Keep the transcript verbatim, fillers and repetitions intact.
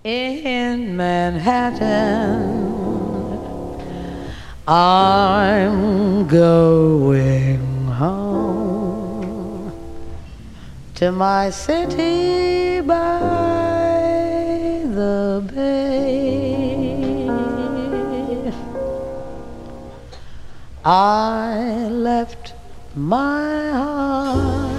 in Manhattan. I'm going home to my city by the bay. I left my heart